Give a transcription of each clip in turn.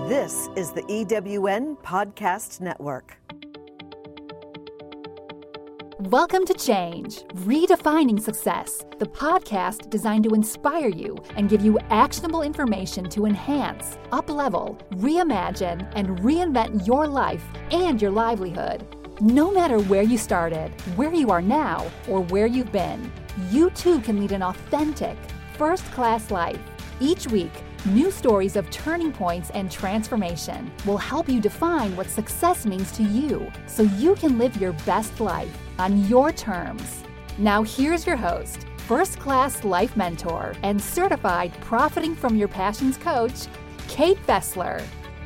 This is the EWN Podcast Network. Welcome to Change, Redefining Success, the podcast designed to inspire you and give you actionable information to enhance, up-level, reimagine, and reinvent your life and your livelihood. No matter where you started, where you are now, or where you've been, you too can lead an authentic, first-class life. Each week, new stories of turning points and transformation will help you define what success means to you so you can live your best life on your terms. Now here's your host, first-class life mentor, and certified Profiting from Your Passions coach, Kate Fessler.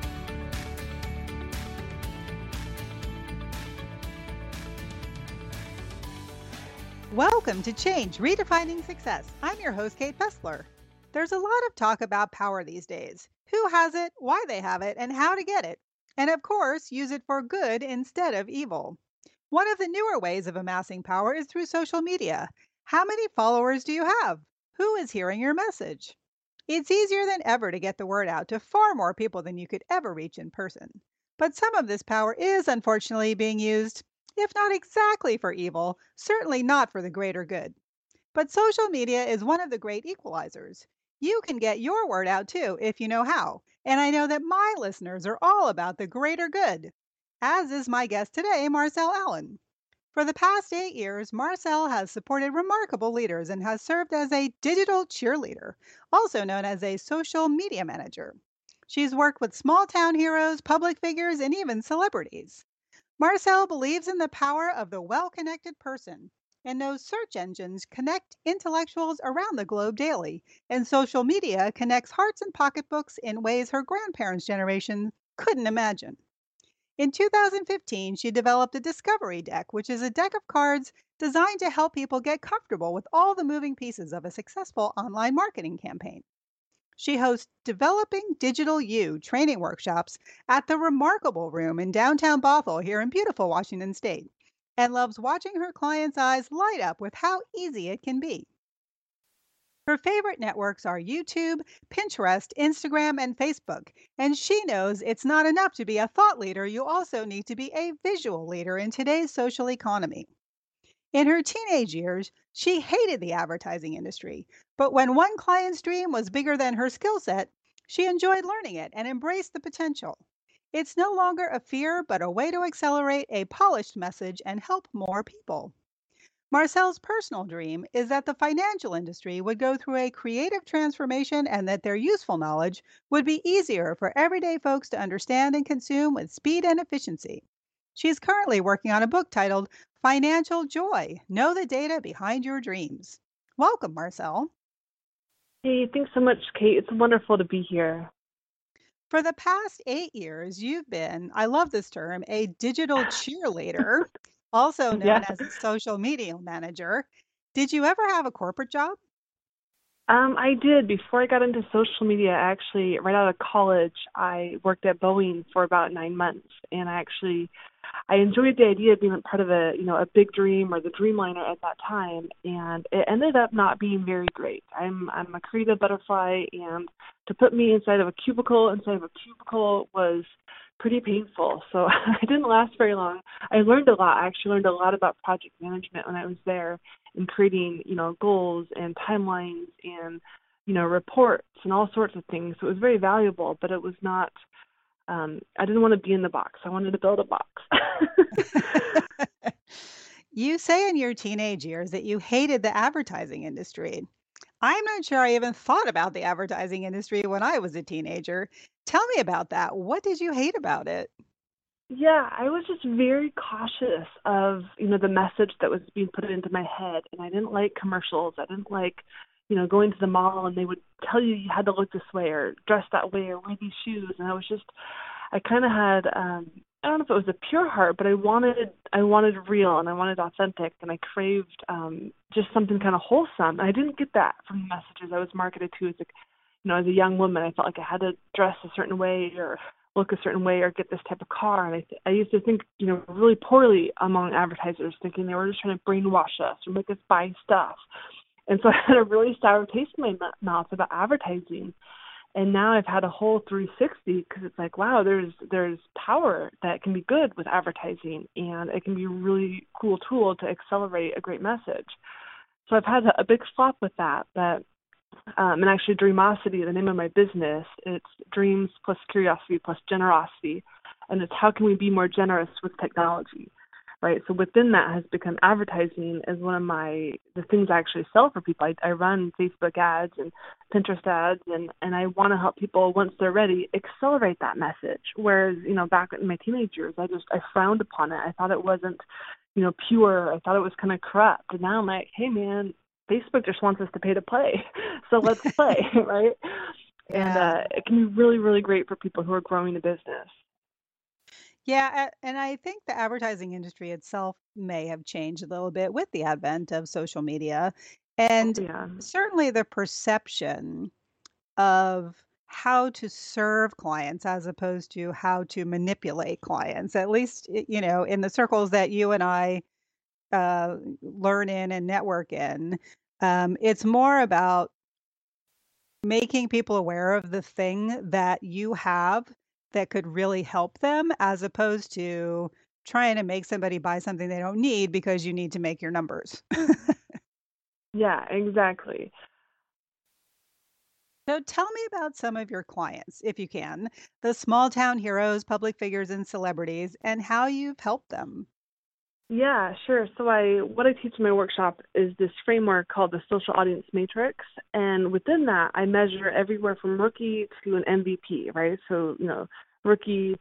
Welcome to Change, Redefining Success. I'm your host, Kate Fessler. There's a lot of talk about power these days. Who has it, why they have it, and how to get it. And of course, use it for good instead of evil. One of the newer ways of amassing power is through social media. How many followers do you have? Who is hearing your message? It's easier than ever to get the word out to far more people than you could ever reach in person. But some of this power is unfortunately being used, if not exactly for evil, certainly not for the greater good. But social media is one of the great equalizers. You can get your word out too if you know how. And I know that my listeners are all about the greater good, as is my guest today, Marcel Allen. For the past 8 years, Marcel has supported remarkable leaders and has served as a digital cheerleader, also known as a social media manager. She's worked with small town heroes, public figures, and even celebrities. Marcel believes in the power of the well-connected person and knows search engines connect intellectuals around the globe daily, and social media connects hearts and pocketbooks in ways her grandparents' generation couldn't imagine. In 2015, she developed a Discovery Deck, which is a deck of cards designed to help people get comfortable with all the moving pieces of a successful online marketing campaign. She hosts Developing Digital You training workshops at the Remarkable Room in downtown Bothell here in beautiful Washington State, and loves watching her clients' eyes light up with how easy it can be. Her favorite networks are YouTube, Pinterest, Instagram, and Facebook, and she knows it's not enough to be a thought leader, you also need to be a visual leader in today's social economy. In her teenage years, she hated the advertising industry, but when one client's dream was bigger than her skill set, she enjoyed learning it and embraced the potential. It's no longer a fear, but a way to accelerate a polished message and help more people. Marcel's personal dream is that the financial industry would go through a creative transformation and that their useful knowledge would be easier for everyday folks to understand and consume with speed and efficiency. She is currently working on a book titled Financial Joy: Know the Data Behind Your Dreams. Welcome, Marcel. Hey, thanks so much, Kate. It's wonderful to be here. For the past 8 years, you've been, I love this term, a digital cheerleader, also known as a social media manager. Did you ever have a corporate job? I did. Before I got into social media, actually, right out of college, I worked at Boeing for about 9 months, and I enjoyed the idea of being part of a big dream, or the Dreamliner at that time, and it ended up not being very great. I'm a creative butterfly, and to put me inside of a cubicle was pretty painful. So I didn't last very long. I learned a lot. I actually learned a lot about project management when I was there, and creating, goals and timelines and, reports and all sorts of things. So it was very valuable, but it was not, I didn't want to be in the box. I wanted to build a box. You say in your teenage years that you hated the advertising industry. I'm not sure I even thought about the advertising industry when I was a teenager. Tell me about that. What did you hate about it? Yeah, I was just very cautious of, the message that was being put into my head. And I didn't like commercials. I didn't like, going to the mall and they would tell you had to look this way or dress that way or wear these shoes. And I kind of had, I don't know if it was a pure heart, but I wanted real and I wanted authentic, and I craved just something kind of wholesome. And I didn't get that from the messages I was marketed to as a young woman. I felt like I had to dress a certain way or look a certain way or get this type of car. And I used to think, really poorly among advertisers, thinking they were just trying to brainwash us or make us buy stuff. And so I had a really sour taste in my mouth about advertising. And now I've had a whole 360 because it's like, wow, there's power that can be good with advertising, and it can be a really cool tool to accelerate a great message. So I've had a big flop with that, but and actually Dreamosity, the name of my business, it's dreams plus curiosity plus generosity, and it's how can we be more generous with technology, right? So within that has become advertising as one of the things I actually sell for people. I run Facebook ads and Pinterest ads, and I want to help people, once they're ready, accelerate that message. Whereas, back in my teenage years, I frowned upon it. I thought it wasn't, pure. I thought it was kind of corrupt. And now I'm like, hey man, Facebook just wants us to pay to play. So let's play, right? Yeah. And it can be really, really great for people who are growing a business. Yeah, and I think the advertising industry itself may have changed a little bit with the advent of social media, Oh, and yeah. certainly the perception of how to serve clients as opposed to how to manipulate clients, at least, in the circles that you and I learn in and network in. It's more about making people aware of the thing that you have that could really help them, as opposed to trying to make somebody buy something they don't need because you need to make your numbers. Yeah, exactly. So tell me about some of your clients, if you can, the small town heroes, public figures, and celebrities, and how you've helped them. Yeah, sure. So what I teach in my workshop is this framework called the Social Audience Matrix, and within that, I measure everywhere from rookie to an MVP, right? So rookie,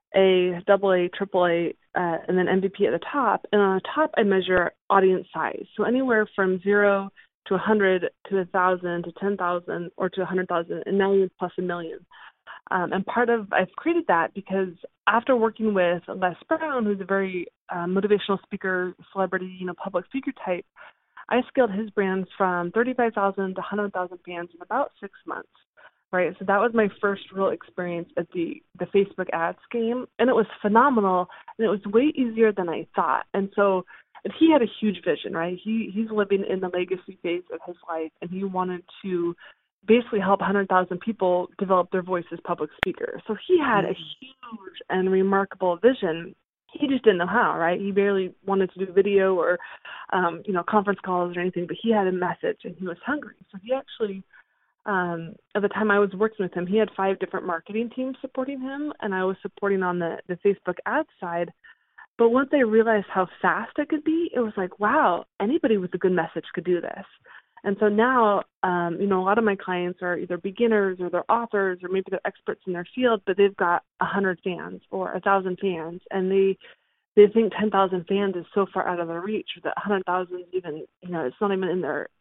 A, double A, triple A, and then MVP at the top. And on the top, I measure audience size. So anywhere from 0 to 100 to 1,000 to 10,000 or to 100,000, and now even plus a million. And I've created that because after working with Les Brown, who's a very motivational speaker, celebrity, public speaker type, I scaled his brands from 35,000 to 100,000 fans in about 6 months, right? So that was my first real experience at the Facebook ads game, and it was phenomenal, and it was way easier than I thought. And so he had a huge vision, right? He's living in the legacy phase of his life, and he wanted to basically help 100,000 people develop their voice as public speakers. So he had a huge and remarkable vision. He just didn't know how, right? He barely wanted to do video or, conference calls or anything, but he had a message and he was hungry. So he actually, at the time I was working with him, he had 5 different marketing teams supporting him, and I was supporting on the Facebook ad side. But once I realized how fast it could be, it was like, wow, anybody with a good message could do this. And so now, a lot of my clients are either beginners or they're authors or maybe they're experts in their field, but they've got 100 fans or 1,000 fans, and they think 10,000 fans is so far out of their reach, or that 100,000 is even, it's not even in their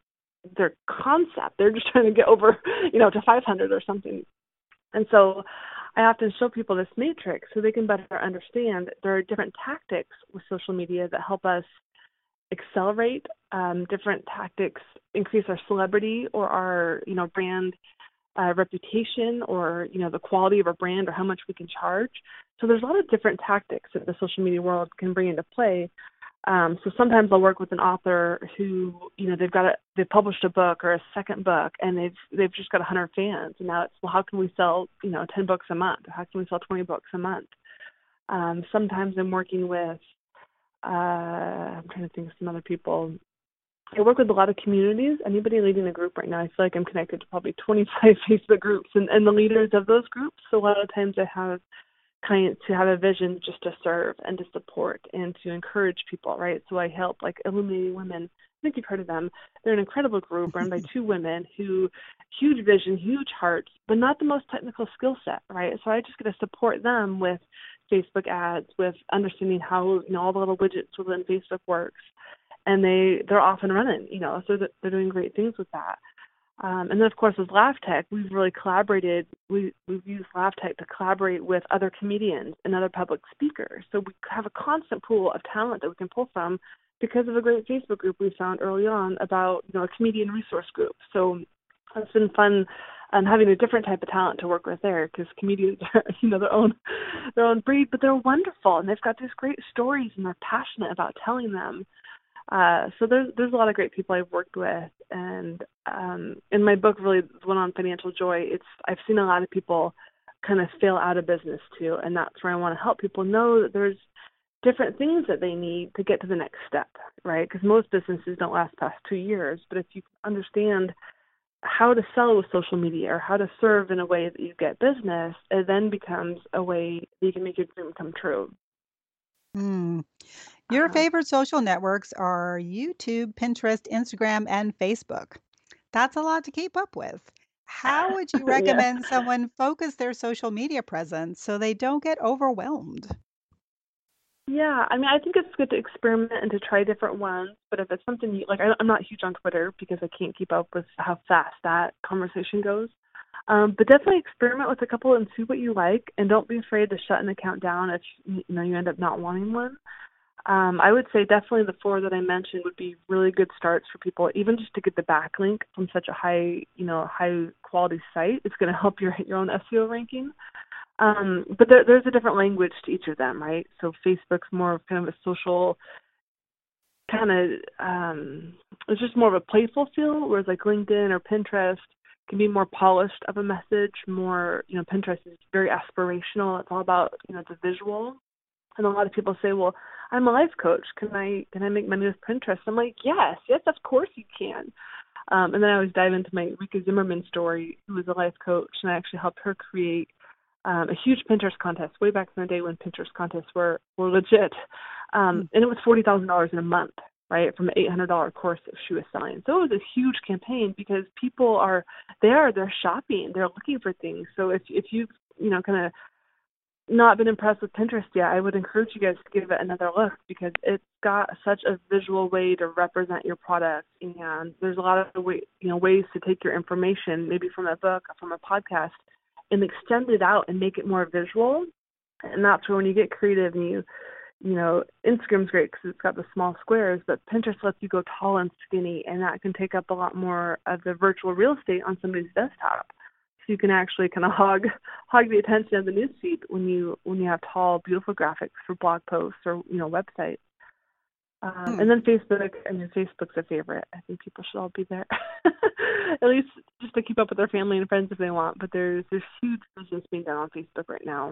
concept. They're just trying to get over, to 500 or something. And so I often show people this matrix so they can better understand there are different tactics with social media that help us accelerate, different tactics increase our celebrity or our brand reputation, or the quality of our brand, or how much we can charge. So there's a lot of different tactics that the social media world can bring into play. So sometimes I'll work with an author who they've published a book or a second book, and they've just got 100 fans, and now it's, well, how can we sell 10 books a month? How can we sell 20 books a month? Sometimes I'm working with I'm trying to think of some other people. I work with a lot of communities. Anybody leading a group right now, I feel like I'm connected to probably 25 Facebook groups and the leaders of those groups. So a lot of times I have clients who have a vision just to serve and to support and to encourage people, right? So I help like Illuminating Women. I think you've heard of them. They're an incredible group run by 2 women who, huge vision, huge hearts, but not the most technical skill set, right? So I just get to support them with Facebook ads, with understanding how, all the little widgets within Facebook works. And they're off and running, so they're doing great things with that. And then, of course, with LaughTech, we've really collaborated. We've used LaughTech to collaborate with other comedians and other public speakers. So we have a constant pool of talent that we can pull from because of a great Facebook group we found early on about, a comedian resource group. So it's been fun having a different type of talent to work with there, because comedians are, their own breed, but they're wonderful, and they've got these great stories, and they're passionate about telling them. So there's a lot of great people I've worked with, and in my book, really, the one on financial joy, I've seen a lot of people kind of fail out of business too, and that's where I want to help people know that there's different things that they need to get to the next step, right? Because most businesses don't last past 2 years, but if you understand how to sell with social media or how to serve in a way that you get business, it then becomes a way that you can make your dream come true. Hmm. Your Uh, favorite social networks are YouTube, Pinterest, Instagram, and Facebook. That's a lot to keep up with. How would you yeah. recommend someone focus their social media presence so they don't get overwhelmed? Yeah, I mean, I think it's good to experiment and to try different ones. But if it's something you like, I'm not huge on Twitter because I can't keep up with how fast that conversation goes. But definitely experiment with a couple and see what you like, and don't be afraid to shut an account down if you end up not wanting one. I would say definitely the four that I mentioned would be really good starts for people, even just to get the backlink from such a high quality site. It's going to help your own SEO ranking. But there's a different language to each of them, right? So Facebook's more of kind of a social kind of, it's just more of a playful feel, whereas like LinkedIn or Pinterest can be more polished of a message. More, Pinterest is very aspirational. It's all about, the visual. And a lot of people say, well, I'm a life coach. Can I make money with Pinterest? I'm like, yes, of course you can. And then I always dive into my Rika Zimmerman story, who was a life coach, and I actually helped her create a huge Pinterest contest way back in the day when Pinterest contests were legit. And it was $40,000 in a month, right, from an $800 course that she was selling. So it was a huge campaign because people are there, they're shopping, they're looking for things. So if you've, kind of not been impressed with Pinterest yet, I would encourage you guys to give it another look because it's got such a visual way to represent your product, and there's a lot of ways to take your information, maybe from a book or from a podcast, and extend it out and make it more visual. And that's where when you get creative and Instagram's great because it's got the small squares, but Pinterest lets you go tall and skinny, and that can take up a lot more of the virtual real estate on somebody's desktop. So you can actually kind of hog the attention of the newsfeed when you have tall, beautiful graphics for blog posts or websites. Hmm. And then Facebook. I mean, Facebook's a favorite. I think people should all be there, at least just to keep up with their family and friends if they want. But there's huge business being done on Facebook right now.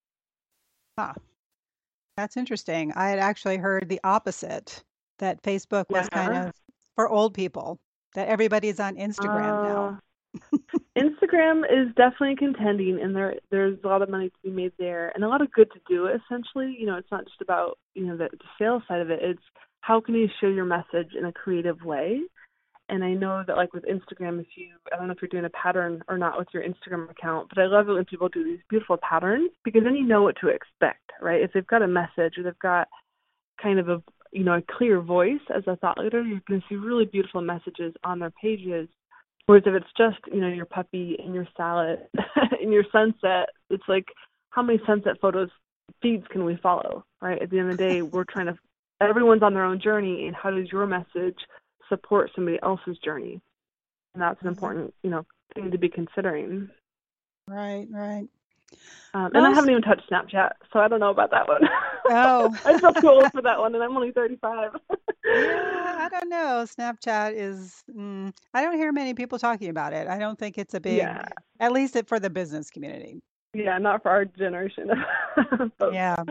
Huh. That's interesting. I had actually heard the opposite, that Facebook was kind Yeah. of for old people, that everybody's on Instagram now. Instagram is definitely contending, and there's a lot of money to be made there, and a lot of good to do. Essentially, it's not just about the sales side of it. It's how can you share your message in a creative way. And I know that like with Instagram, I don't know if you're doing a pattern or not with your Instagram account, but I love it when people do these beautiful patterns because then you know what to expect, right? If they've got a message or they've got kind of a clear voice as a thought leader, you're going to see really beautiful messages on their pages. Whereas if it's just, your puppy and your salad and your sunset, it's like, how many sunset photos feeds can we follow, right? At the end of the day, everyone's on their own journey, and how does your message support somebody else's journey? And that's an important, thing to be considering. Right. And I haven't even touched Snapchat, so I don't know about that one. Oh. I feel too old for that one, and I'm only 35. Yeah, I don't know. Snapchat is, I don't hear many people talking about it. I don't think it's a big, Yeah. at least for the business community. Yeah, not for our generation of folks. Yeah.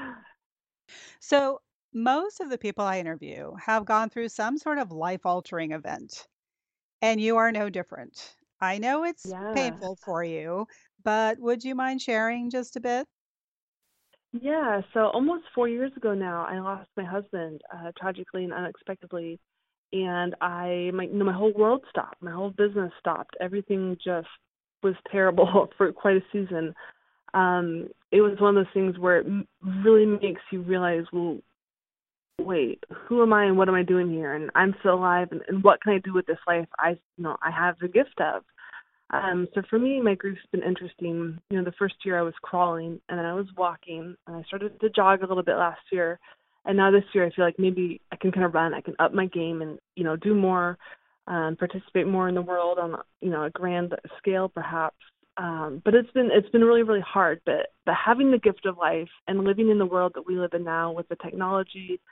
So most of the people I interview have gone through some sort of life-altering event, and you are no different. I know it's Yeah. painful for you, but would you mind sharing just a bit? Yeah, so almost 4 years ago now, I lost my husband tragically and unexpectedly, and my whole world stopped. My whole business stopped. Everything just was terrible for quite a season. It was one of those things where it really makes you realize, well, wait, who am I and what am I doing here? And I'm still alive, and what can I do with this life I have the gift of? So for me, my grief's been interesting. The first year I was crawling, and then I was walking, and I started to jog a little bit last year. And now this year I feel like maybe I can kind of run, I can up my game and, do more, participate more in the world on, a grand scale perhaps. But it's been really, really hard. But having the gift of life and living in the world that we live in now with the technology,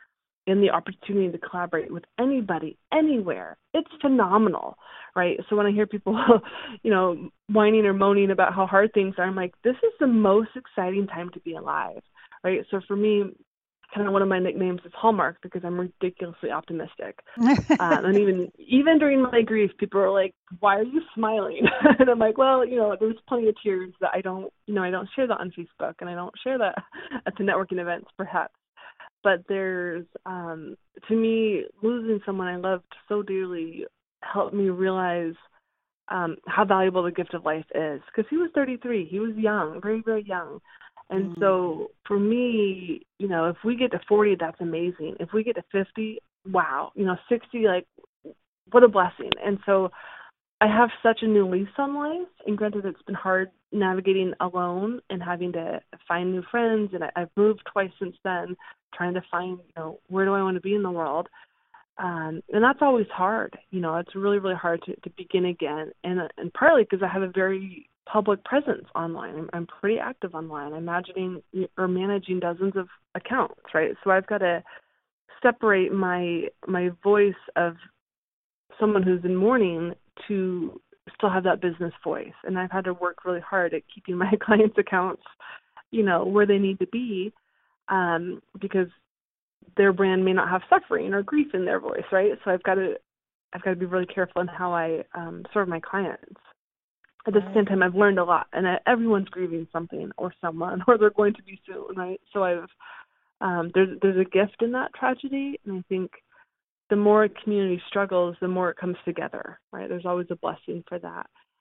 and the opportunity to collaborate with anybody, anywhere, it's phenomenal, right? So when I hear people, whining or moaning about how hard things are, I'm like, this is the most exciting time to be alive, right? So for me, kind of one of my nicknames is Hallmark because I'm ridiculously optimistic. And even during my grief, people are like, "Why are you smiling?" And I'm like, "Well, there's plenty of tears that I don't share that on Facebook, and I don't share that at the networking events, perhaps. But there's, to me, losing someone I loved so dearly helped me realize how valuable the gift of life is. Because he was 33, he was young, very, very young. And so for me, if we get to 40, that's amazing. If we get to 50, wow. 60, like, what a blessing. And so I have such a new lease on life. And granted, it's been hard navigating alone and having to find new friends. And I've moved twice since then, trying to find, where do I want to be in the world? And that's always hard. It's really, really hard to begin again. And partly because I have a very public presence online. I'm pretty active online. I'm managing dozens of accounts, right? So I've got to separate my voice of someone who's in mourning to still have that business voice. And I've had to work really hard at keeping my clients' accounts, where they need to be, because their brand may not have suffering or grief in their voice, right? So I've got to be really careful in how I serve my clients. At the same time, I've learned a lot, and everyone's grieving something or someone, or they're going to be soon, right? So there's a gift in that tragedy, and I think the more a community struggles, the more it comes together, right? There's always a blessing for that.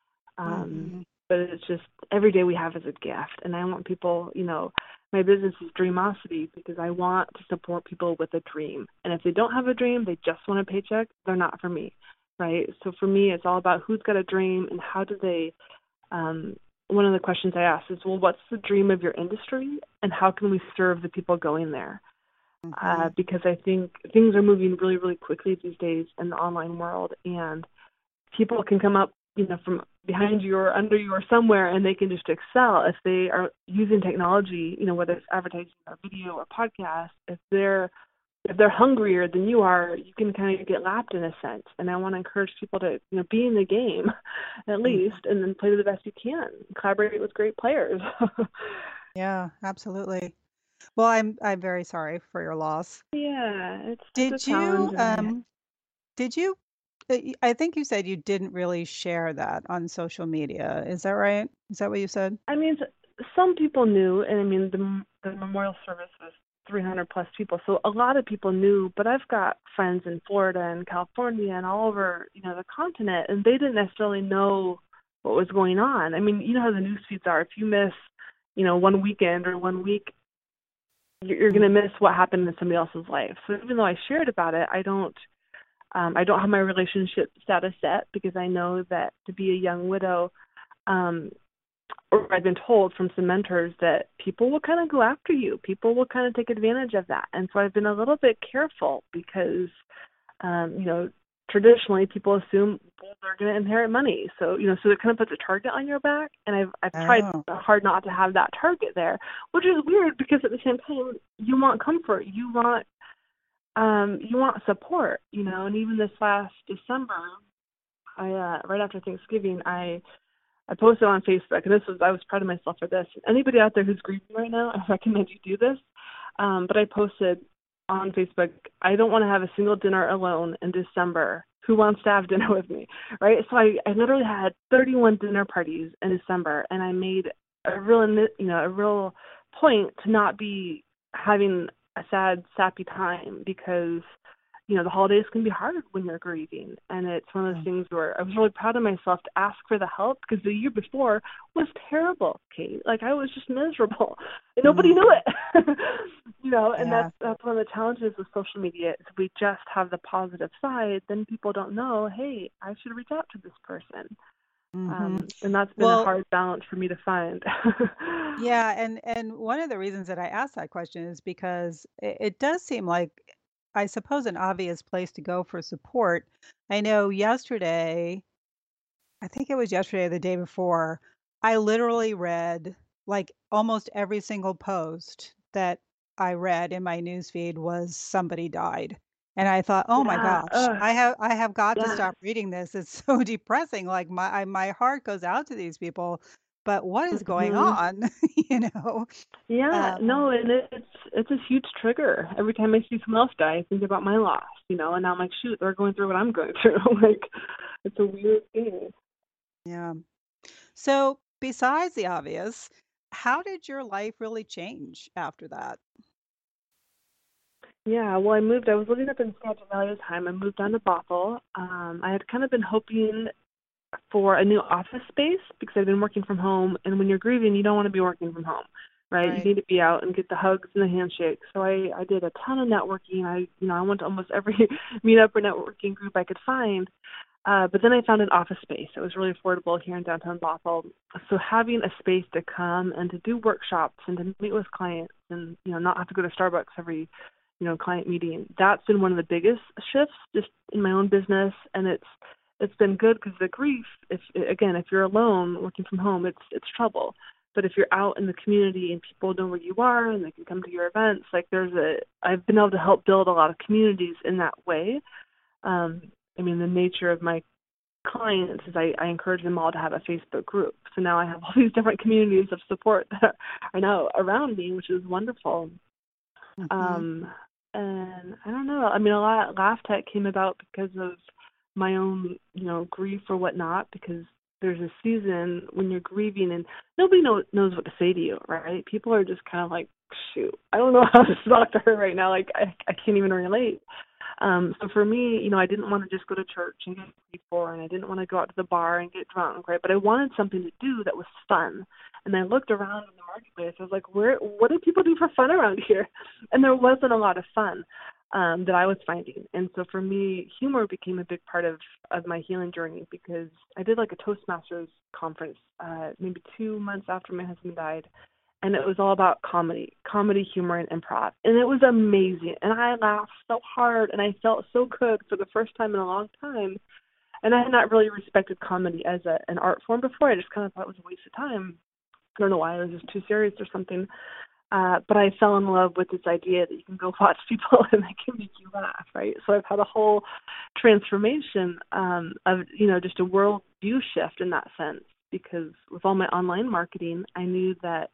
But it's just every day we have is a gift, and I want people, my business is Dreamosity because I want to support people with a dream. And if they don't have a dream, they just want a paycheck, they're not for me, right? So for me, it's all about who's got a dream and how do they, one of the questions I ask is, well, what's the dream of your industry and how can we serve the people going there? Because I think things are moving really, really quickly these days in the online world, and people can come up, from behind you or under you or somewhere, and they can just excel if they are using technology, whether it's advertising or video or podcast. If they're hungrier than you are, you can kind of get lapped in a sense. And I want to encourage people to, be in the game at least, and then play to the best you can. Collaborate with great players. Yeah, absolutely. Well, I'm very sorry for your loss. Yeah, it's a Did challenge. you I think you said you didn't really share that on social media. Is that right? Is that what you said? I mean, some people knew, and the memorial service was 300 plus people, so a lot of people knew. But I've got friends in Florida and California and all over, the continent, and they didn't necessarily know what was going on. I mean, you know how the news feeds are. If you miss, one weekend or 1 week, you're going to miss what happened in somebody else's life. So even though I shared about it, I don't have my relationship status set because I know that to be a young widow, or I've been told from some mentors that people will kind of go after you. People will kind of take advantage of that. And so I've been a little bit careful because, traditionally people assume they're going to inherit money. So, so it kind of puts a target on your back. And I've tried hard not to have that target there, which is weird because at the same time, you want comfort. You want support, and even this last December, right after Thanksgiving, I posted on Facebook, and I was proud of myself for this. Anybody out there who's grieving right now, I recommend you do this. But I posted on Facebook, I don't want to have a single dinner alone in December. Who wants to have dinner with me, right? So I literally had 31 dinner parties in December, and I made a real point to not be having a sad, sappy time because, the holidays can be hard when you're grieving. And it's one of those things where I was really proud of myself to ask for the help because the year before was terrible, Kate. Like I was just miserable and nobody knew it, and that's one of the challenges with social media is we just have the positive side. Then people don't know, hey, I should reach out to this person. And that's been a hard balance for me to find. Yeah, and one of the reasons that I asked that question is because it does seem like, I suppose, an obvious place to go for support. I know I think it was yesterday or the day before, I literally read like almost every single post that I read in my newsfeed was somebody died. And I thought, "Oh my Yeah. gosh, I have got to Yeah. stop reading this. It's so depressing. Like my heart goes out to these people, but what is going hmm on?" You know? Yeah, Um, no, and it's a huge trigger. Every time I see someone else die, I think about my loss, and now I'm like, shoot, they're going through what I'm going through. Like, it's a weird thing. yeah. So besides the obvious, how did your life really change after that? Yeah, well, I was living up in Skagit Valley at the time. I moved down to Bothell. I had kind of been hoping for a new office space because I've been working from home. And when you're grieving, you don't want to be working from home, right? You Right. need to be out and get the hugs and the handshakes. So I did a ton of networking. I went to almost every meetup or networking group I could find. But then I found an office space that was really affordable here in downtown Bothell. So having a space to come and to do workshops and to meet with clients and, not have to go to Starbucks every, client meeting, that's been one of the biggest shifts just in my own business. And it's been good because the grief, if you're alone working from home, it's trouble. But if you're out in the community and people know where you are and they can come to your events, like I've been able to help build a lot of communities in that way. Um, the nature of my clients is I encourage them all to have a Facebook group. So now I have all these different communities of support that are now around me, which is wonderful. Hmm. Um, and I don't know. A lot of Laugh Tech came about because of my own, grief or whatnot, because there's a season when you're grieving and nobody knows what to say to you, right? People are just kind of like, shoot, I don't know how to talk to her right now. Like, I can't even relate. So for me, I didn't want to just go to church and get paid for, and I didn't want to go out to the bar and get drunk, right? But I wanted something to do that was fun. And I looked around in the marketplace. I was like, what do people do for fun around here? And there wasn't a lot of fun that I was finding. And so for me, humor became a big part of my healing journey because I did like a Toastmasters conference maybe 2 months after my husband died. And it was all about comedy, humor, and improv. And it was amazing. And I laughed so hard, and I felt so good for the first time in a long time. And I had not really respected comedy as an art form before. I just kind of thought it was a waste of time. I don't know why. It was just too serious or something. But I fell in love with this idea that you can go watch people and they can make you laugh, right? So I've had a whole transformation of, just a world view shift in that sense. Because with all my online marketing, I knew that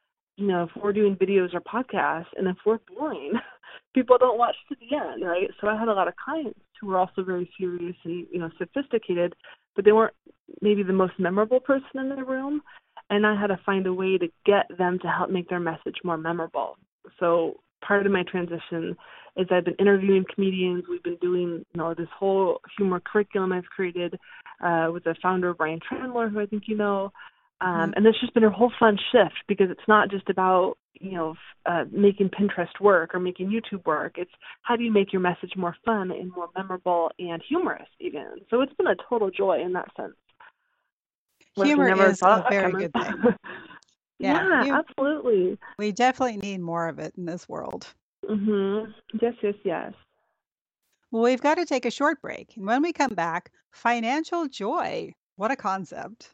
if we're doing videos or podcasts and if we're boring, people don't watch to the end, right? So I had a lot of clients who were also very serious and, sophisticated, but they weren't maybe the most memorable person in the room. And I had to find a way to get them to help make their message more memorable. So part of my transition is I've been interviewing comedians. We've been doing, this whole humor curriculum I've created with the founder, Brian Trandler, who I think you know. Hmm. And it's just been a whole fun shift because it's not just about, making Pinterest work or making YouTube work. It's how do you make your message more fun and more memorable and humorous even. So it's been a total joy in that sense, which I Humor never is a thought very coming. good thing. Yeah, Yeah, absolutely. we definitely need more of it in this world. Yes, yes, yes. Well, we've got to take a short break. And when we come back, financial joy. What a concept.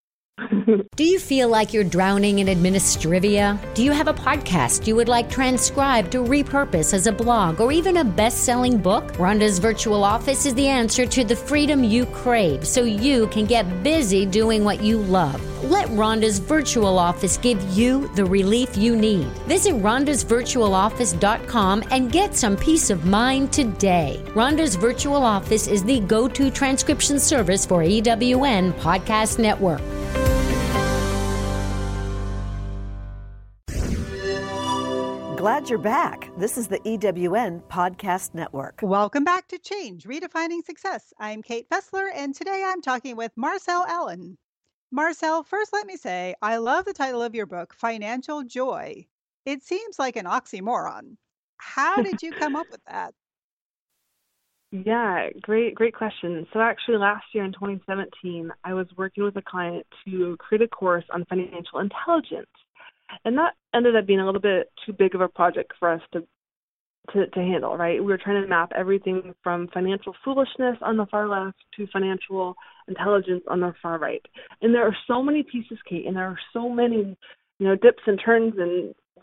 Do you feel like you're drowning in administrivia? Do you have a podcast you would like transcribed to repurpose as a blog or even a best-selling book? Rhonda's Virtual Office is the answer to the freedom you crave so you can get busy doing what you love. Let Rhonda's Virtual Office give you the relief you need. Visit rhondasvirtualoffice.com and get some peace of mind today. Rhonda's Virtual Office is the go-to transcription service for EWN Podcast Network. Glad you're back. This is the EWN Podcast Network. Welcome back to Change, Redefining Success. I'm Kate Fessler, and today I'm talking with Marcel Allen. Marcel, first let me say, I love the title of your book, Financial Joy. It seems like an oxymoron. How did you come up with that? Yeah, great question. So actually last year in 2017, I was working with a client to create a course on financial intelligence. And that ended up being a little bit too big of a project for us to handle, right? We were trying to map everything from financial foolishness on the far left to financial intelligence on the far right. And there are so many pieces, Kate, and there are so many, dips and turns and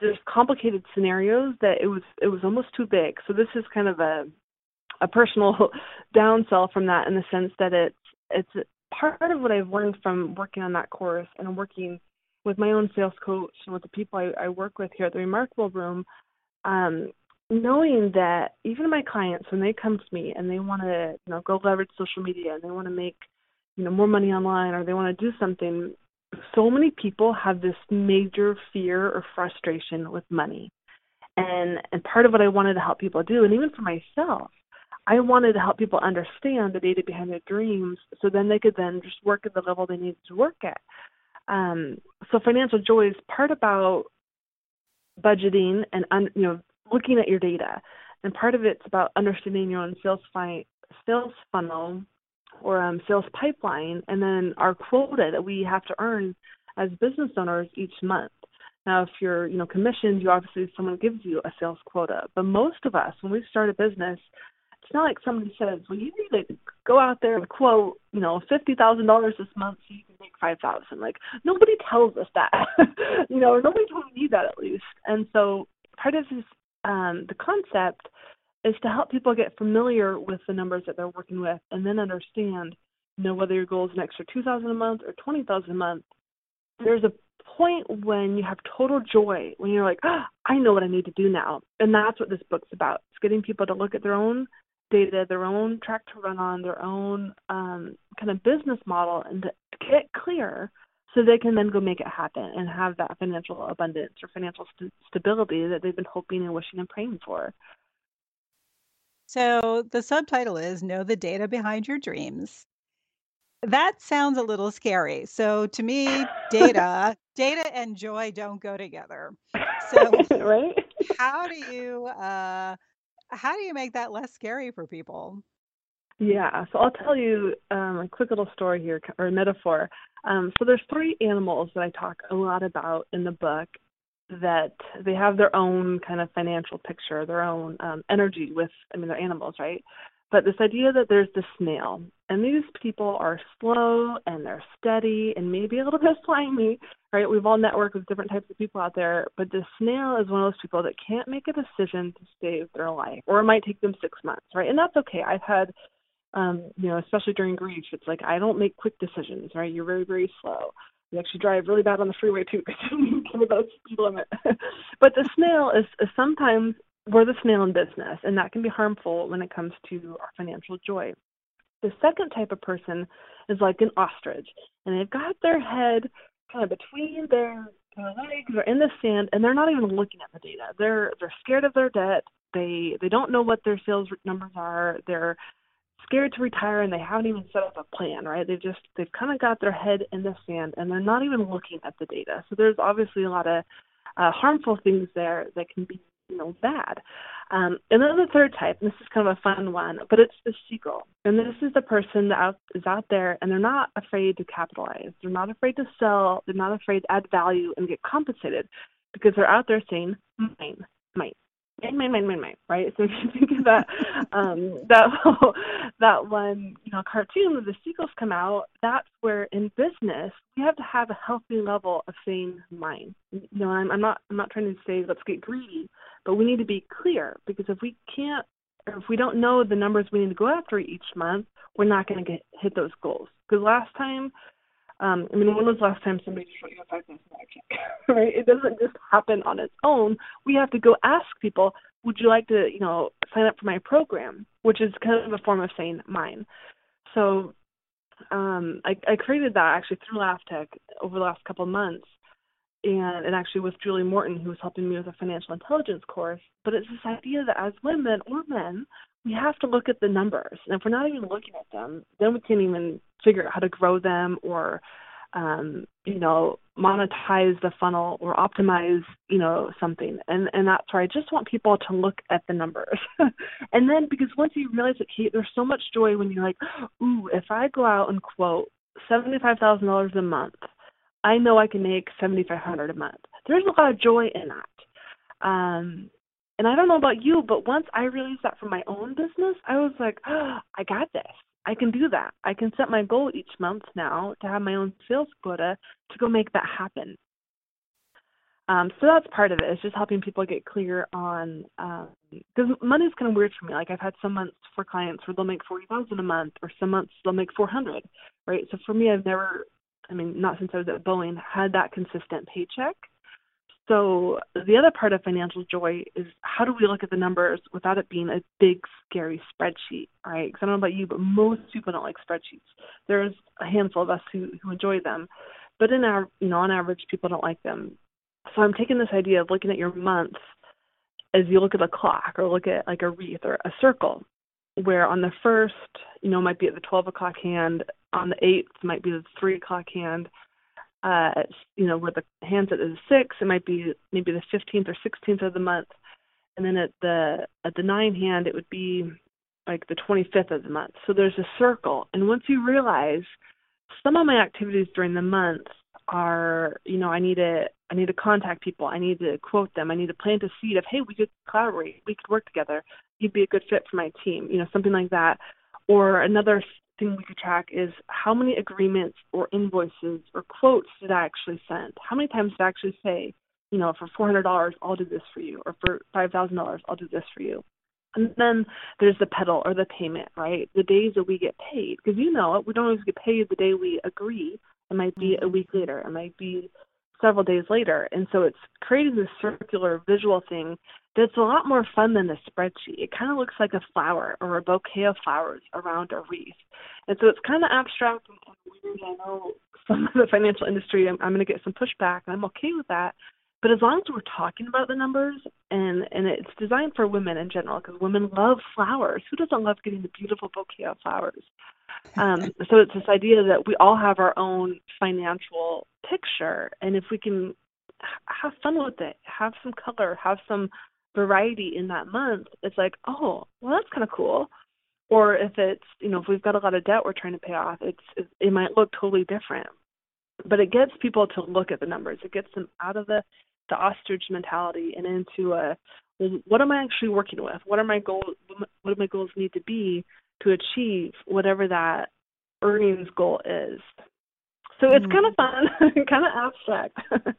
there's complicated scenarios that it was almost too big. So this is kind of a personal downsell from that, in the sense that it's part of what I've learned from working on that course and working with my own sales coach and with the people I work with here at the Remarkable Room, knowing that even my clients, when they come to me and they want to, go leverage social media and they want to make, more money online, or they want to do something, so many people have this major fear or frustration with money. And part of what I wanted to help people do, and even for myself, I wanted to help people understand the data behind their dreams, so then they could then just work at the level they needed to work at. So financial joy is part about budgeting and looking at your data, and part of it's about understanding your own sales funnel or sales pipeline, and then our quota that we have to earn as business owners each month. Now, if you're commissioned, you obviously, someone gives you a sales quota, but most of us, when we start a business, it's not like somebody says, well, you need to go out there and quote, $50,000 this month so you can make $5,000. Like, nobody tells us that, nobody told me that, at least. And so part of this, the concept is to help people get familiar with the numbers that they're working with, and then understand, whether your goal is an extra $2,000 a month or $20,000 a month. There's a point when you have total joy, when you're like, I know what I need to do now. And that's what this book's about. It's getting people to look at their own data, their own track to run on, their own kind of business model, and to get clear so they can then go make it happen and have that financial abundance or financial stability that they've been hoping and wishing and praying for. So the subtitle is Know the Data Behind Your Dreams. That sounds a little scary. So to me, data and joy don't go together. So right? how do you make that less scary for people? Yeah, so I'll tell you a quick little story here, or a metaphor. So there's 3 animals that I talk a lot about in the book, that they have their own kind of financial picture, their own energy with, they're animals, right? But this idea that there's the snail, and these people are slow and they're steady and maybe a little bit slimy, right? We've all networked with different types of people out there, but the snail is one of those people that can't make a decision to save their life, or it might take them 6 months, right? And that's okay. I've had, especially during grief, it's like, I don't make quick decisions, right? You're very, very slow. You actually drive really bad on the freeway too, because you give about speed limit. But the snail is sometimes, we're the snail in business, and that can be harmful when it comes to our financial joy. The second type of person is like an ostrich, and they've got their head kind of between their legs or in the sand, and they're not even looking at the data. They're scared of their debt. They don't know what their sales numbers are. They're scared to retire, and they haven't even set up a plan, right? They've kind of got their head in the sand, and they're not even looking at the data. So there's obviously a lot of harmful things there that can be, bad. And then the third type, and this is kind of a fun one, but it's the seagull. And this is the person that is out there, and they're not afraid to capitalize. They're not afraid to sell. They're not afraid to add value and get compensated, because they're out there saying, mine, right? So if you think of that one, cartoon where the seagulls come out, that's where in business we have to have a healthy level of saying mine. I'm not trying to say let's get greedy, but we need to be clear, because if we don't know the numbers we need to go after each month, we're not going to hit those goals. Because last time, when was the last time somebody just wrote you a $5,000 check, right? It doesn't just happen on its own. We have to go ask people, would you like to, sign up for my program, which is kind of a form of saying mine. So I created that actually through LaughTech over the last couple of months, and actually with Julie Morton, who was helping me with a financial intelligence course. But it's this idea that as women or men, we have to look at the numbers. And if we're not even looking at them, then we can't even figure out how to grow them or, monetize the funnel or optimize, something. And that's where I just want people to look at the numbers. And then, because once you realize that, Kate, there's so much joy when you're like, ooh, if I go out and quote $75,000 a month, I know I can make $7,500 a month. There's a lot of joy in that. And I don't know about you, but once I realized that for my own business, I was like, I got this. I can do that. I can set my goal each month now to have my own sales quota to go make that happen. So that's part of it. It's just helping people get clear on, because money's kind of weird for me. Like I've had some months for clients where they'll make 40,000 a month, or some months they'll make 400, right? So for me, I've never, not since I was at Boeing, had that consistent paycheck. So the other part of financial joy is, how do we look at the numbers without it being a big, scary spreadsheet, right? Because I don't know about you, but most people don't like spreadsheets. There's a handful of us who enjoy them, but on average, people don't like them. So I'm taking this idea of looking at your month as you look at a clock, or look at like a wreath or a circle, where on the first, might be at the 12 o'clock hand, on the 8th might be the 3 o'clock hand, where the hand's at the 6th, it might be maybe the 15th or 16th of the month. And then at the 9 hand, it would be like the 25th of the month. So there's a circle. And once you realize some of my activities during the month are, I need to contact people, I need to quote them, I need to plant a seed of, hey, we could collaborate, we could work together, you'd be a good fit for my team, something like that. Or another thing we could track is how many agreements or invoices or quotes did I actually send? How many times did I actually say, for $400, I'll do this for you, or for $5,000, I'll do this for you? And then there's the pedal, or the payment, right? The days that we get paid, because we don't always get paid the day we agree. It might be a week later. It might be several days later. And so it's creating this circular visual thing that's a lot more fun than a spreadsheet. It kind of looks like a flower, or a bouquet of flowers around a wreath. And so it's kind of abstract and weird. I know some of the financial industry, I'm going to get some pushback, and I'm okay with that. But as long as we're talking about the numbers, and it's designed for women in general, because women love flowers. Who doesn't love getting the beautiful bouquet of flowers? So it's this idea that we all have our own financial picture, and if we can have fun with it, have some color, have some variety in that month, it's like, oh, well, that's kind of cool. Or if it's, if we've got a lot of debt we're trying to pay off, it might look totally different. But it gets people to look at the numbers. It gets them out of the ostrich mentality and into what am I actually working with? What are my goals? What do my goals need to be to achieve whatever that earnings goal is? So it's kind of fun, kind of abstract.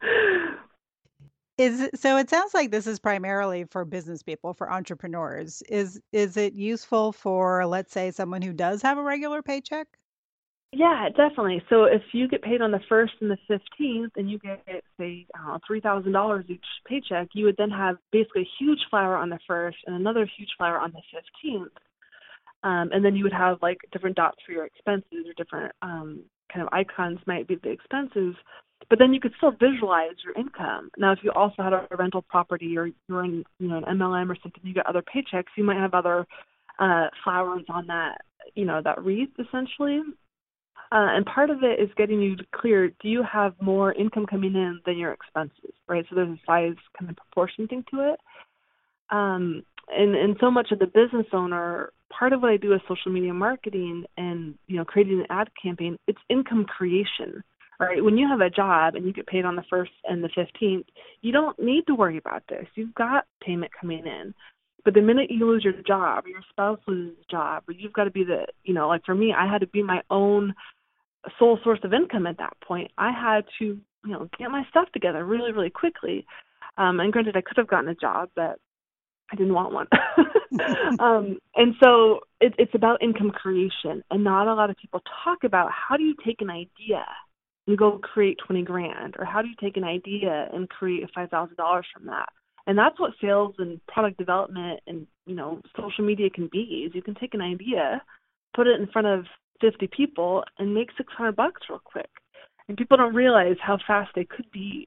So it sounds like this is primarily for business people, for entrepreneurs. Is it useful for, let's say, someone who does have a regular paycheck? Yeah, definitely. So if you get paid on the 1st and the 15th, and you get, say, $3,000 each paycheck, you would then have basically a huge flower on the 1st and another huge flower on the 15th. And then you would have like different dots for your expenses, or different kind of icons might be the expenses. But then you could still visualize your income. Now, if you also had a rental property, or you're in an MLM or something, you get other paychecks, you might have other flowers on that, that wreath essentially. And part of it is getting you clear, do you have more income coming in than your expenses, right? So there's a size kind of proportion thing to it. And so much of the business owner, part of what I do is social media marketing and, creating an ad campaign, it's income creation, right? When you have a job and you get paid on the 1st and the 15th, you don't need to worry about this. You've got payment coming in. But the minute you lose your job, or your spouse loses a job, or you've got to be like for me, I had to be my own sole source of income at that point. I had to, get my stuff together really, really quickly. And granted, I could have gotten a job, but I didn't want one. And so it's about income creation, and not a lot of people talk about how do you take an idea and go create 20 grand, or how do you take an idea and create $5,000 from that? And that's what sales and product development and, social media can be, is you can take an idea, put it in front of 50 people, and make $600 real quick. And people don't realize how fast they could be,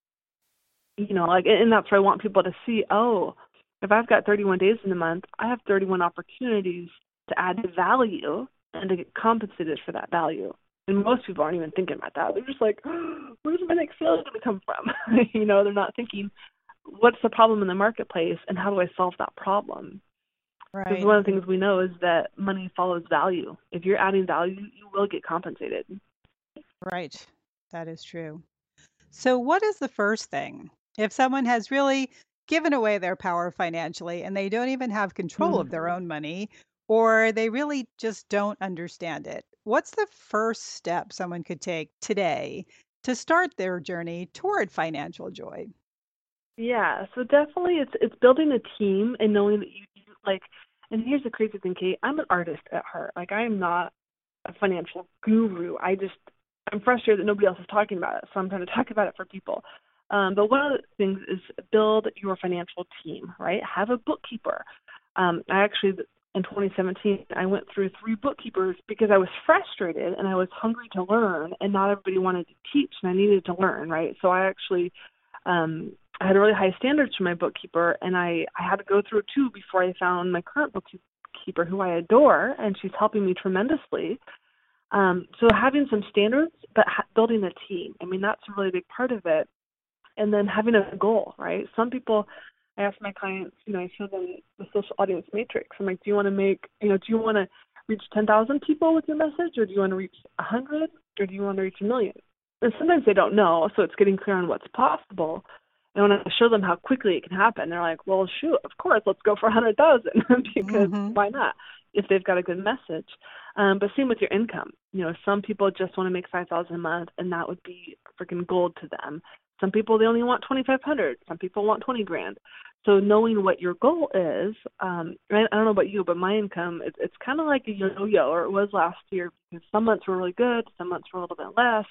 and that's where I want people to see, if I've got 31 days in a month, I have 31 opportunities to add value and to get compensated for that value. And most people aren't even thinking about that. They're just like, where's my next sale going to come from? They're not thinking, what's the problem in the marketplace and how do I solve that problem? Right. Because one of the things we know is that money follows value. If you're adding value, you will get compensated. Right. That is true. So what is the first thing? If someone has really given away their power financially and they don't even have control of their own money, or they really just don't understand it, what's the first step someone could take today to start their journey toward financial joy? Yeah, so definitely it's building a team and knowing that you like, and here's the crazy thing, Kate, I'm an artist at heart. Like, I am not a financial guru. I'm frustrated that nobody else is talking about it, so I'm trying to talk about it for people. But one of the things is build your financial team, right? Have a bookkeeper. I actually, in 2017, I went through 3 bookkeepers because I was frustrated and I was hungry to learn, and not everybody wanted to teach, and I needed to learn, right? So I actually I had really high standards for my bookkeeper, and I had to go through 2 before I found my current bookkeeper, who I adore, and she's helping me tremendously. So having some standards, but building a team, I mean, that's a really big part of it. And then having a goal, right? Some people, I ask my clients, I show them the social audience matrix. I'm like, do you want to do you want to reach 10,000 people with your message, or do you want to reach 100, or do you want to reach 1 million? And sometimes they don't know, so it's getting clear on what's possible. And when I show them how quickly it can happen, they're like, well, shoot, of course, let's go for 100,000 because why not, if they've got a good message. But same with your income. Some people just want to make 5,000 a month, and that would be freaking gold to them. Some people, they only want 2,500. Some people want 20 grand. So knowing what your goal is, I don't know about you, but my income, it's kind of like a yo-yo, or it was last year, because some months were really good, some months were a little bit less.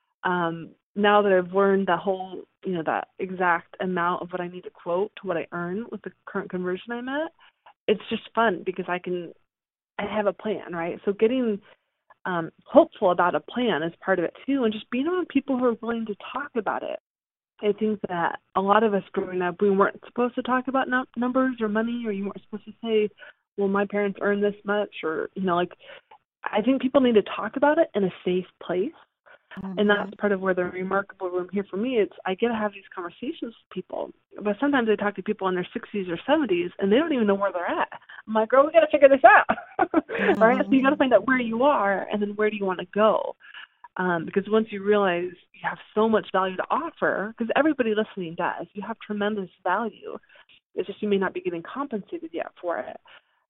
Now that I've learned that whole, that exact amount of what I need to quote to what I earn with the current conversion I'm at, it's just fun because I have a plan, right? So getting hopeful about a plan is part of it too, and just being around people who are willing to talk about it. I think that a lot of us growing up, we weren't supposed to talk about numbers or money, or you weren't supposed to say, well, my parents earn this much, or, I think people need to talk about it in a safe place. And that's part of where the remarkable room here for me is I get to have these conversations with people. But sometimes I talk to people in their 60s or 70s, and they don't even know where they're at. I'm like, girl, we got to figure this out. Right? So you got to find out where you are, and then where do you want to go? Because once you realize you have so much value to offer, because everybody listening does, you have tremendous value. It's just you may not be getting compensated yet for it.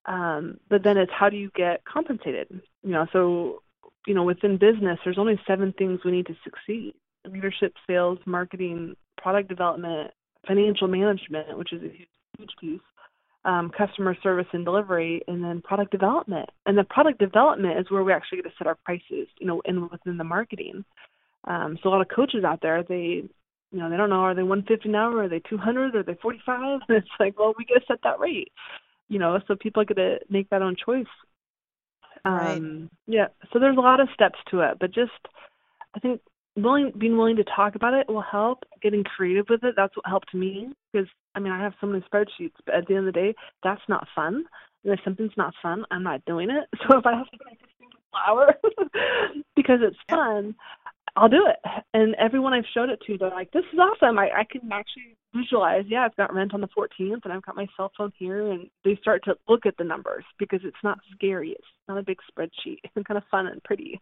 But then it's how do you get compensated? So within business, there's only 7 things we need to succeed: leadership, sales, marketing, product development, financial management, which is a huge piece, customer service and delivery, and then product development. And the product development is where we actually get to set our prices, within the marketing. So a lot of coaches out there, they don't know, are they 150 an hour, are they 200, are they 45? And it's like, well, we get to set that rate, so people get to make that own choice. Right. Yeah, so there's a lot of steps to it, but just, I think being willing to talk about it will help. Getting creative with it, that's what helped me, because, I have so many spreadsheets, but at the end of the day, that's not fun. And if something's not fun, I'm not doing it. So if I have to make a single flower because it's fun, I'll do it. And everyone I've showed it to, they're like, this is awesome. I can actually visualize, I've got rent on the 14th, and I've got my cell phone here, and they start to look at the numbers because it's not scary. It's not a big spreadsheet. It's kind of fun and pretty.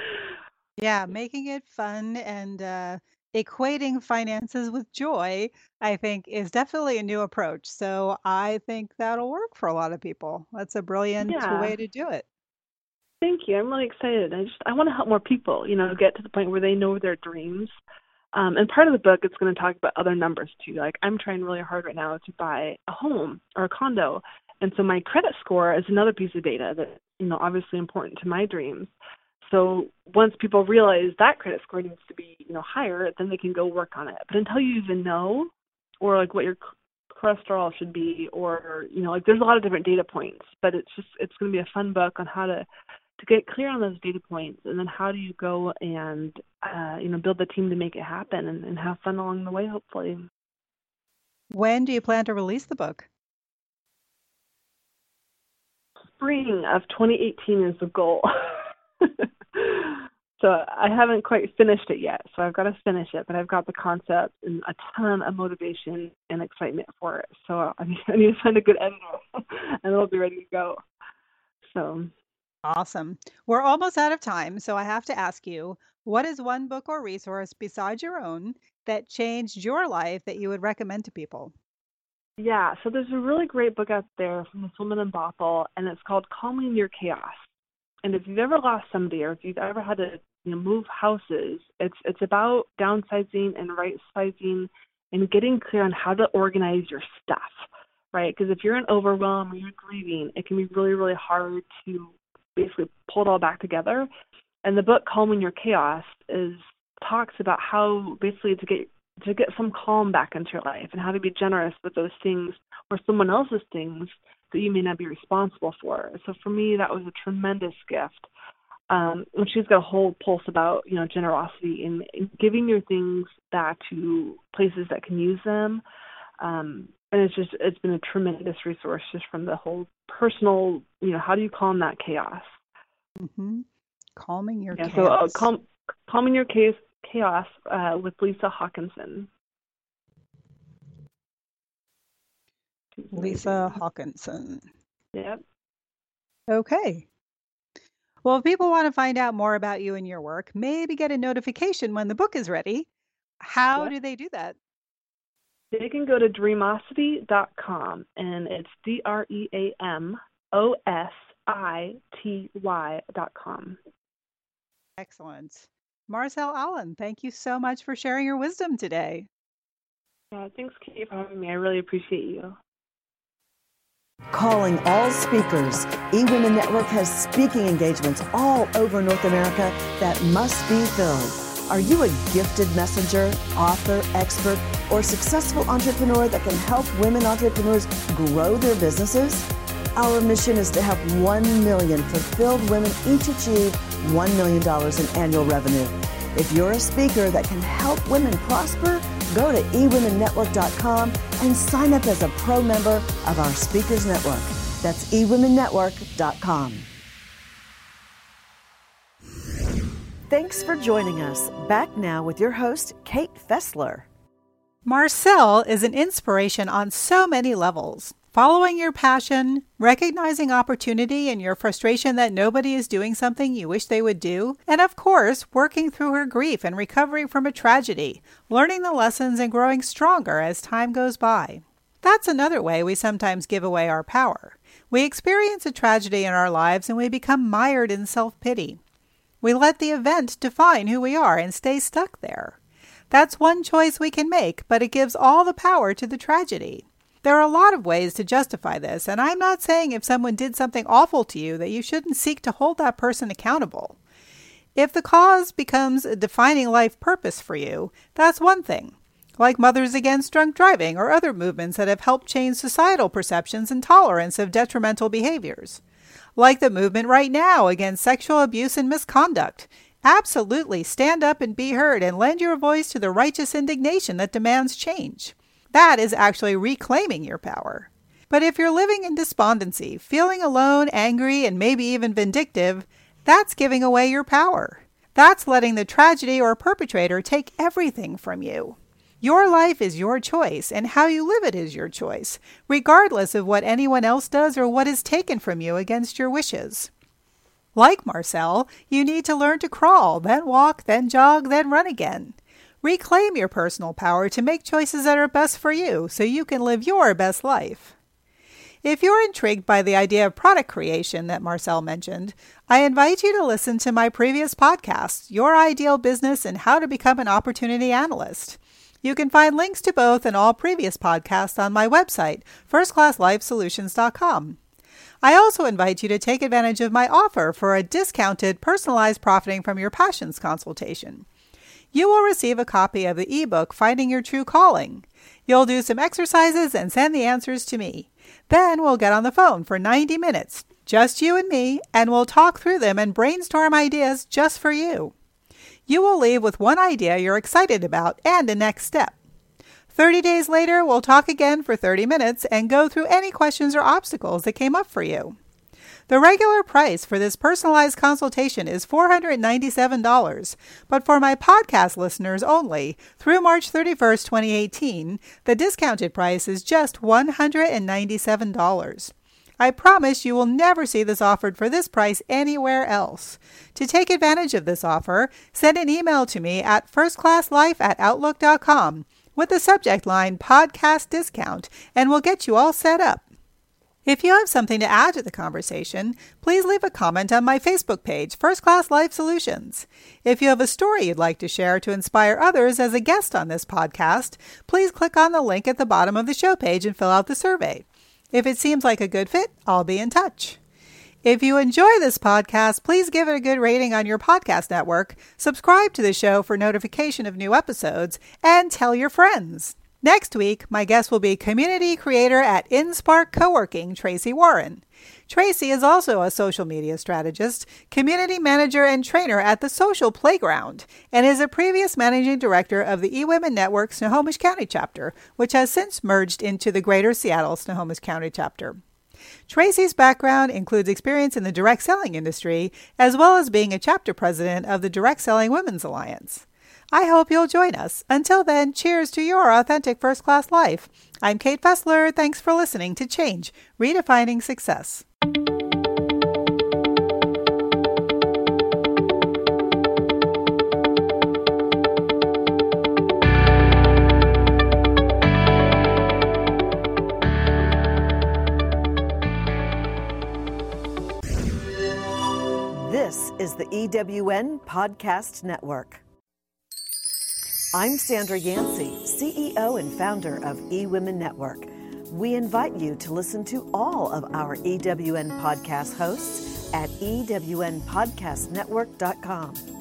Yeah, making it fun and equating finances with joy, I think, is definitely a new approach. So I think that'll work for a lot of people. That's a brilliant Yeah. way to do it. Thank you. I'm really excited. I want to help more people, get to the point where they know their dreams. And part of the book, it's going to talk about other numbers too. Like, I'm trying really hard right now to buy a home or a condo. And so my credit score is another piece of data that, obviously important to my dreams. So once people realize that credit score needs to be, higher, then they can go work on it. But until you even know, or like what your cholesterol should be, or, there's a lot of different data points, but it's going to be a fun book on how to get clear on those data points, and then how do you go and, build the team to make it happen, and have fun along the way, hopefully. When do you plan to release the book? Spring of 2018 is the goal. So I haven't quite finished it yet, so I've got to finish it, but I've got the concept and a ton of motivation and excitement for it. So I need to find a good editor, and it'll be ready to go. So Awesome. We're almost out of time, so I have to ask you, what is one book or resource besides your own that changed your life that you would recommend to people? yeah, so there's a really great book out there from this woman in Bothell, and it's called Calming Your Chaos. And if you've ever lost somebody, or if you've ever had to move houses, it's about downsizing and right sizing and getting clear on how to organize your stuff, right? Because if you're in overwhelm or you're grieving, it can be really, really hard to basically pull it all back together. And the book Calming Your Chaos talks about how basically to get some calm back into your life and how to be generous with those things or someone else's things that you may not be responsible for. So for me, that was a tremendous gift. And she's got a whole pulse about, generosity and giving your things back to places that can use them. And it's been a tremendous resource just from the whole personal, how do you calm that chaos? Mm-hmm. Calming your chaos. So Calming Your Chaos with Lisa Hawkinson. Lisa Hawkinson. Yep. Okay. Well, if people want to find out more about you and your work, maybe get a notification when the book is ready, how do they do that? They can go to Dreamosity.com, and it's DreamOsity.com. Excellent. Marcelle Allen, thank you so much for sharing your wisdom today. Thanks, Kate, for having me. I really appreciate you. Calling all speakers, eWomen Network has speaking engagements all over North America that must be filled. Are you a gifted messenger, author, expert, or successful entrepreneur that can help women entrepreneurs grow their businesses? Our mission is to help 1 million fulfilled women each achieve $1 million in annual revenue. If you're a speaker that can help women prosper, go to eWomenNetwork.com and sign up as a pro member of our Speakers Network. That's eWomenNetwork.com. Thanks for joining us. Back now with your host, Kate Fessler. Marcelle is an inspiration on so many levels. Following your passion, recognizing opportunity and your frustration that nobody is doing something you wish they would do, and of course, working through her grief and recovering from a tragedy, learning the lessons and growing stronger as time goes by. That's another way we sometimes give away our power. We experience a tragedy in our lives and we become mired in self-pity. We let the event define who we are and stay stuck there. That's one choice we can make, but it gives all the power to the tragedy. There are a lot of ways to justify this, and I'm not saying if someone did something awful to you that you shouldn't seek to hold that person accountable. If the cause becomes a defining life purpose for you, that's one thing, like Mothers Against Drunk Driving or other movements that have helped change societal perceptions and tolerance of detrimental behaviors. Like the movement right now against sexual abuse and misconduct. Absolutely stand up and be heard and lend your voice to the righteous indignation that demands change. That is actually reclaiming your power. But if you're living in despondency, feeling alone, angry, and maybe even vindictive, that's giving away your power. That's letting the tragedy or perpetrator take everything from you. Your life is your choice, and how you live it is your choice, regardless of what anyone else does or what is taken from you against your wishes. Like Marcelle, you need to learn to crawl, then walk, then jog, then run again. Reclaim your personal power to make choices that are best for you so you can live your best life. If you're intrigued by the idea of product creation that Marcelle mentioned, I invite you to listen to my previous podcast, Your Ideal Business and How to Become an Opportunity Analyst. You can find links to both and all previous podcasts on my website, firstclasslifesolutions.com. I also invite you to take advantage of my offer for a discounted personalized profiting from your passions consultation. You will receive a copy of the ebook, Finding Your True Calling. You'll do some exercises and send the answers to me. Then we'll get on the phone for 90 minutes, just you and me, and we'll talk through them and brainstorm ideas just for you. You will leave with one idea you're excited about and a next step. 30 days later, we'll talk again for 30 minutes and go through any questions or obstacles that came up for you. The regular price for this personalized consultation is $497, but for my podcast listeners only, through March 31st, 2018, the discounted price is just $197. I promise you will never see this offered for this price anywhere else. To take advantage of this offer, send an email to me at firstclasslife@outlook.com with the subject line Podcast Discount, and we'll get you all set up. If you have something to add to the conversation, please leave a comment on my Facebook page, First Class Life Solutions. If you have a story you'd like to share to inspire others as a guest on this podcast, please click on the link at the bottom of the show page and fill out the survey. If it seems like a good fit, I'll be in touch. If you enjoy this podcast, please give it a good rating on your podcast network, subscribe to the show for notification of new episodes, and tell your friends. Next week, my guest will be community creator at InSpark Coworking, Tracy Warren. Tracy is also a social media strategist, community manager, and trainer at the Social Playground, and is a previous managing director of the eWomen Network Snohomish County chapter, which has since merged into the Greater Seattle Snohomish County chapter. Tracy's background includes experience in the direct selling industry, as well as being a chapter president of the Direct Selling Women's Alliance. I hope you'll join us. Until then, cheers to your authentic first-class life. I'm Kate Fessler. Thanks for listening to Change, Redefining Success. This is the EWN Podcast Network. I'm Sandra Yancey, CEO and founder of eWomen Network. We invite you to listen to all of our EWN podcast hosts at ewnpodcastnetwork.com.